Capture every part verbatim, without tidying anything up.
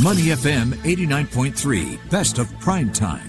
Money F M eighty-nine point three, best of prime time.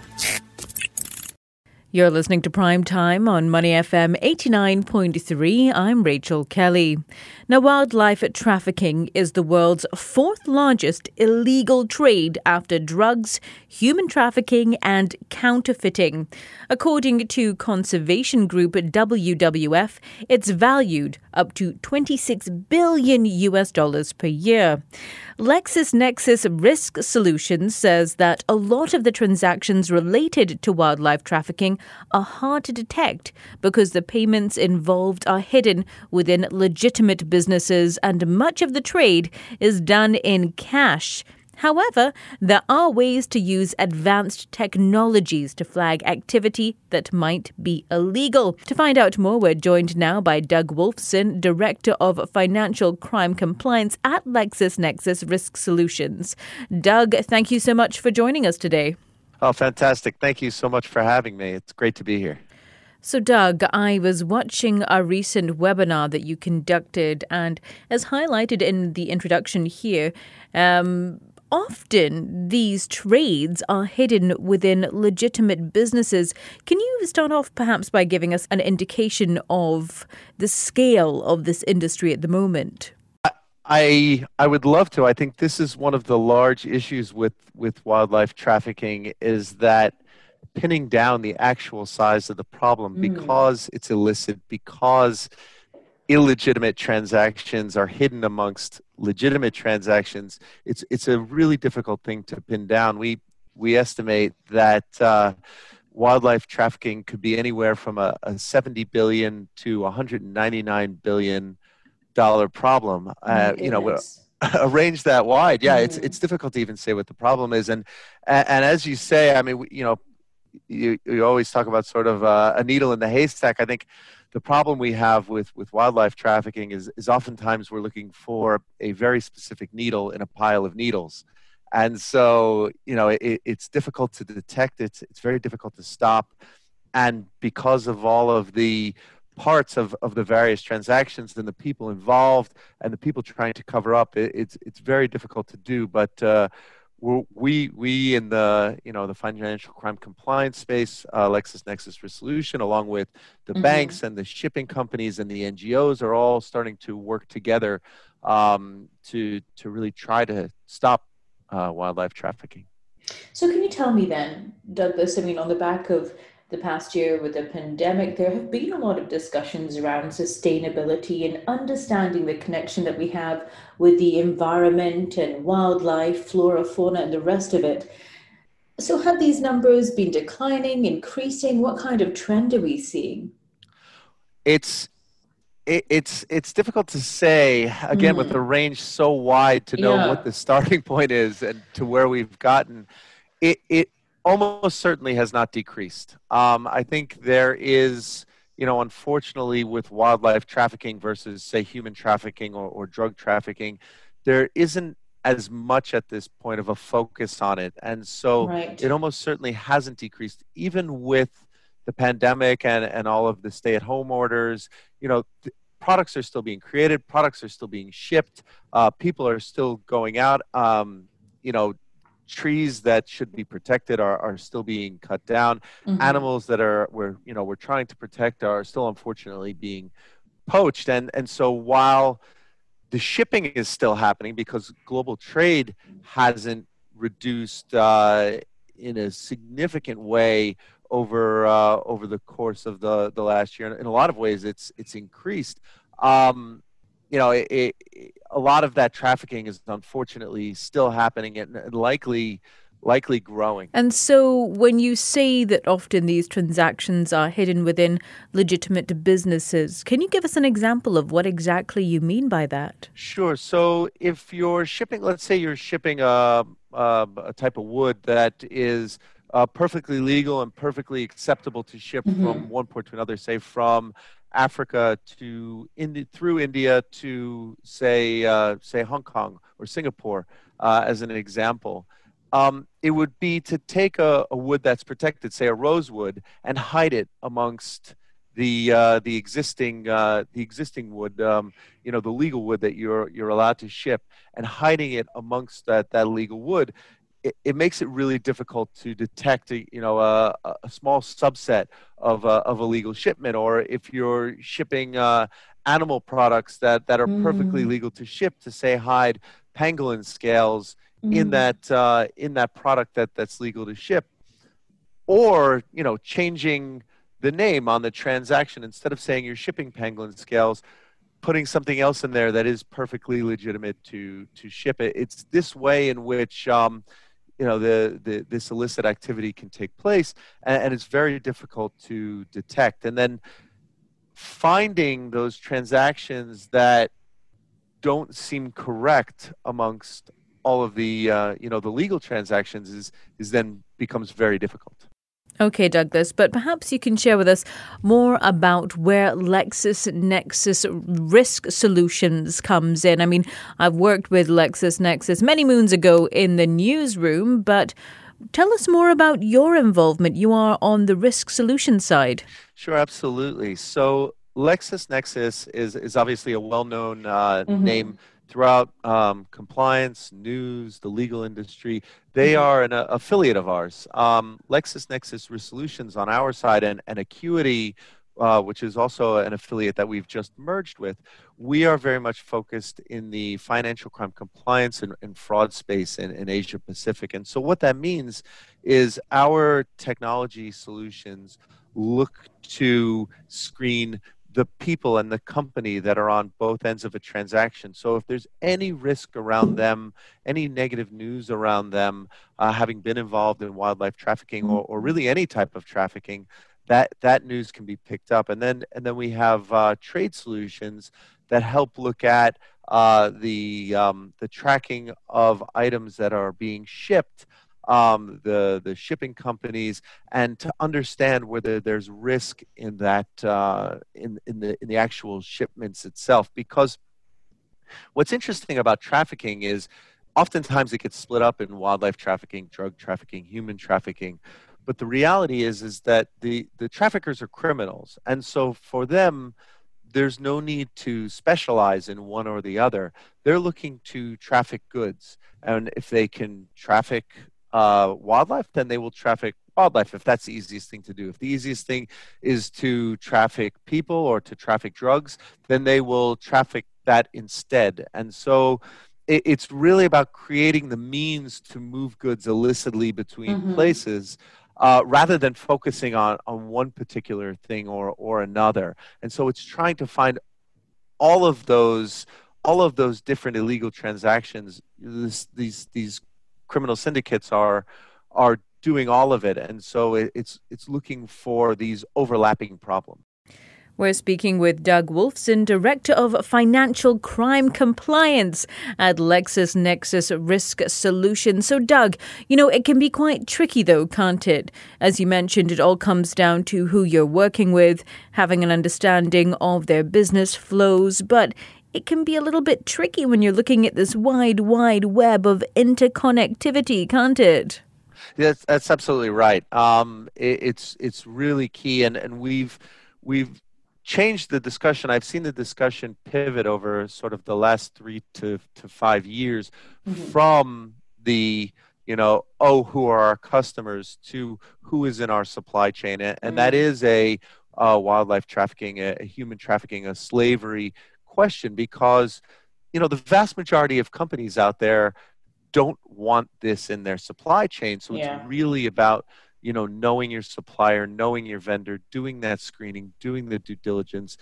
You're listening to Prime Time on Money F M eighty-nine point three. I'm Rachel Kelly. Now, wildlife trafficking is the world's fourth largest illegal trade after drugs, human trafficking and counterfeiting. According to conservation group W W F, it's valued up to twenty-six billion U S dollars per year. LexisNexis Risk Solutions says that a lot of the transactions related to wildlife trafficking are hard to detect because the payments involved are hidden within legitimate businesses and much of the trade is done in cash. However, there are ways to use advanced technologies to flag activity that might be illegal. To find out more, we're joined now by Doug Wolfson, Director of Financial Crime Compliance at LexisNexis Risk Solutions. Doug, thank you so much for joining us today. Oh, fantastic. Thank you so much for having me. It's great to be here. So, Doug, I was watching a recent webinar that you conducted, and as highlighted in the introduction here, um, often these trades are hidden within legitimate businesses. Can you start off perhaps by giving us an indication of the scale of this industry at the moment? I I would love to. I think this is one of the large issues with, with wildlife trafficking is that pinning down the actual size of the problem mm. because it's illicit, because illegitimate transactions are hidden amongst legitimate transactions. It's it's a really difficult thing to pin down. We we estimate that uh, wildlife trafficking could be anywhere from a, a seventy billion to one hundred ninety-nine billion dollar problem. Uh, you know, a range that wide. Yeah, mm. it's it's difficult to even say what the problem is. And and, and as you say, I mean, we, you know, you you always talk about sort of uh, a needle in the haystack. I think the problem we have with, with wildlife trafficking is, is oftentimes we're looking for a very specific needle in a pile of needles. And so, you know, it, it's difficult to detect. It's, it's very difficult to stop. And because of all of the parts of, of the various transactions and the people involved and the people trying to cover up, it, it's, it's very difficult to do. But uh, we we in the you know the financial crime compliance space, uh, LexisNexis Risk Solution, along with the mm-hmm. banks and the shipping companies and the N G Os, are all starting to work together um, to to really try to stop uh, wildlife trafficking. So, can you tell me then, Douglas? I mean, on the back of the past year with the pandemic, there have been a lot of discussions around sustainability and understanding the connection that we have with the environment and wildlife, flora, fauna, and the rest of it. So have these numbers been declining, increasing? What kind of trend are we seeing? It's it, it's it's difficult to say, again, mm. with the range so wide to know yeah. what the starting point is and to where we've gotten. It it almost certainly has not decreased. Um, I think there is, you know, unfortunately with wildlife trafficking versus, say, human trafficking or, or drug trafficking, there isn't as much at this point of a focus on it. And so right. it almost certainly hasn't decreased, even with the pandemic and, and all of the stay-at-home orders. You know, th- products are still being created, products are still being shipped, uh, people are still going out, um, you know, trees that should be protected are, are still being cut down. Mm-hmm. Animals that are we're you know we're trying to protect are still unfortunately being poached. And and so while the shipping is still happening because global trade hasn't reduced uh, in a significant way over uh, over the course of the, the last year, in a lot of ways it's it's increased. Um, you know, it, it, a lot of that trafficking is unfortunately still happening and, and likely likely growing. And so when you say that often these transactions are hidden within legitimate businesses, can you give us an example of what exactly you mean by that? Sure. So if you're shipping, let's say you're shipping a, a, a type of wood that is uh, perfectly legal and perfectly acceptable to ship mm-hmm. from one port to another, say from Africa to Indi- through India to say uh, say Hong Kong or Singapore uh, as an example. Um, it would be to take a, a wood that's protected, say a rosewood, and hide it amongst the uh, the existing uh, the existing wood, um, you know, the legal wood that you're you're allowed to ship, and hiding it amongst that that legal wood, it, it makes it really difficult to detect, a, you know, a, a small subset of a, of a legal shipment. Or if you're shipping uh, animal products that that are perfectly Mm. legal to ship, to say hide pangolin scales in Mm. that uh, in that product that that's legal to ship, or you know, changing the name on the transaction, instead of saying you're shipping pangolin scales, putting something else in there that is perfectly legitimate to to ship it. It's this way in which um, you know the, the this illicit activity can take place, and, and it's very difficult to detect. And then finding those transactions that don't seem correct amongst all of the uh, you know the legal transactions is is then becomes very difficult. Okay, Douglas, but perhaps you can share with us more about where LexisNexis Risk Solutions comes in. I mean, I've worked with LexisNexis many moons ago in the newsroom, but tell us more about your involvement. You are on the risk solution side. Sure, absolutely. So LexisNexis is is obviously a well-known uh, Mm-hmm. name throughout um, compliance, news, the legal industry. They Mm-hmm. are an uh, affiliate of ours. Um, LexisNexis Risk Solutions on our side, and, and Acuity, uh, which is also an affiliate that we've just merged with, we are very much focused in the financial crime compliance and, and fraud space in, in Asia Pacific. And so what that means is our technology solutions look to screen the people and the company that are on both ends of a transaction. So if there's any risk around them, any negative news around them, uh, having been involved in wildlife trafficking, or, or really any type of trafficking, that that news can be picked up. And then and then we have uh, trade solutions that help look at uh, the um, the tracking of items that are being shipped, um, the the shipping companies, and to understand whether there's risk in that uh, in in the in the actual shipments itself. Because what's interesting about trafficking is oftentimes it gets split up in wildlife trafficking, drug trafficking, human trafficking. But the reality is is that the the traffickers are criminals, and so for them, there's no need to specialize in one or the other. They're looking to traffic goods, and if they can traffic uh, wildlife, then they will traffic wildlife, if that's the easiest thing to do. If the easiest thing is to traffic people or to traffic drugs, then they will traffic that instead. And so it, it's really about creating the means to move goods illicitly between Mm-hmm. places, uh, rather than focusing on, on one particular thing or, or another. And so it's trying to find all of those all of those different illegal transactions. This, these these criminal syndicates are are doing all of it, and so it, it's it's looking for these overlapping problems. We're speaking with Doug Wolfson, Director of Financial Crime Compliance at LexisNexis Risk Solutions. So, Doug, you know, it can be quite tricky, though, can't it? As you mentioned, it all comes down to who you're working with, having an understanding of their business flows, but it can be a little bit tricky when you're looking at this wide, wide web of interconnectivity, can't it? That's, that's absolutely right. Um, it, it's it's really key, and, and we've we've changed the discussion. I've seen the discussion pivot over sort of the last three to, to five years Mm-hmm. from the, you know, oh, who are our customers, to who is in our supply chain. And, and that is a uh, wildlife trafficking, a, a human trafficking, a slavery question, because, you know, the vast majority of companies out there don't want this in their supply chain. So Yeah. it's really about, you know, knowing your supplier, knowing your vendor, doing that screening, doing the due diligence.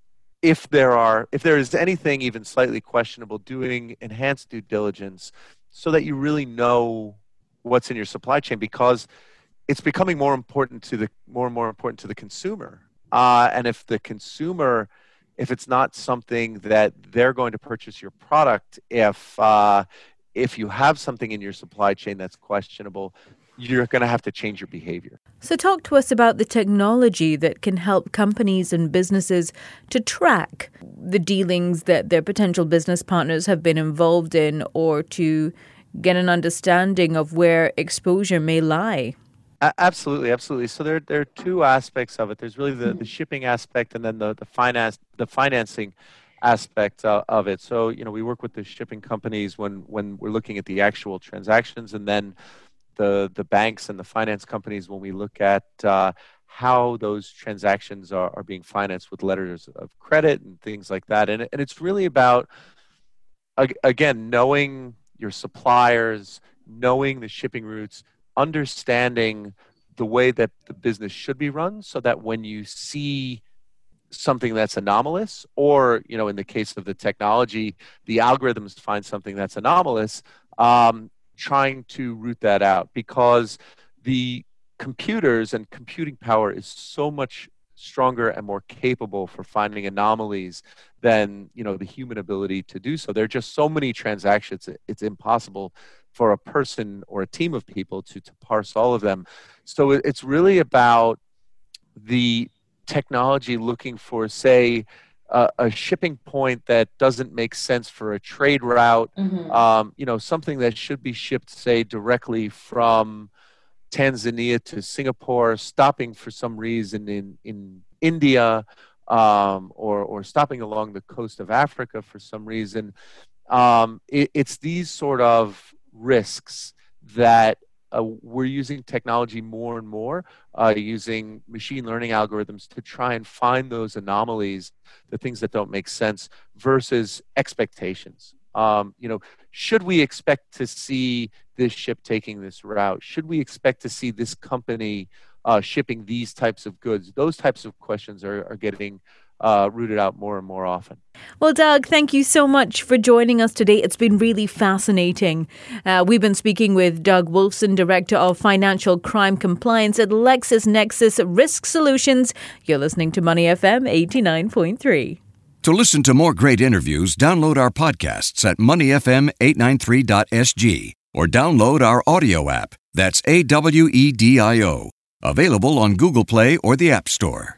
If there are, if there is anything even slightly questionable, doing enhanced due diligence so that you really know what's in your supply chain, because it's becoming more important to the more and more important to the consumer. Uh, and if the consumer, if it's not something that they're going to purchase your product, if uh, if you have something in your supply chain that's questionable, you're going to have to change your behavior. So talk to us about the technology that can help companies and businesses to track the dealings that their potential business partners have been involved in, or to get an understanding of where exposure may lie. A- absolutely, absolutely. So there, there are two aspects of it. There's really the, the shipping aspect, and then the the finance, the financing aspect uh, of it. So you know, we work with the shipping companies when when we're looking at the actual transactions, and then the the banks and the finance companies when we look at uh, how those transactions are, are being financed with letters of credit and things like that. And and it's really about ag- again knowing your suppliers, knowing the shipping routes, understanding the way that the business should be run, so that when you see something that's anomalous, or you know in the case of the technology, the algorithms find something that's anomalous, um, trying to root that out, because the computers and computing power is so much stronger and more capable for finding anomalies than you know the human ability to do so. There are just so many transactions, it's impossible for a person or a team of people to, to parse all of them. So it's really about the technology looking for, say, uh, a shipping point that doesn't make sense for a trade route, Mm-hmm. um, you know, something that should be shipped, say, directly from Tanzania to Singapore, stopping for some reason in, in India, um, or, or stopping along the coast of Africa for some reason. Um, it, it's these sort of risks that uh, we're using technology more and more, uh, using machine learning algorithms to try and find those anomalies, the things that don't make sense, versus expectations. Um, you know, should we expect to see this ship taking this route? Should we expect to see this company uh, shipping these types of goods? Those types of questions are, are getting uh, rooted out more and more often. Well, Doug, thank you so much for joining us today. It's been really fascinating. Uh, we've been speaking with Doug Wolfson, Director of Financial Crime Compliance at LexisNexis Risk Solutions. You're listening to Money F M eighty-nine point three. To listen to more great interviews, download our podcasts at money f m eight nine three dot s g or download our audio app. That's A W E D I O. Available on Google Play or the App Store.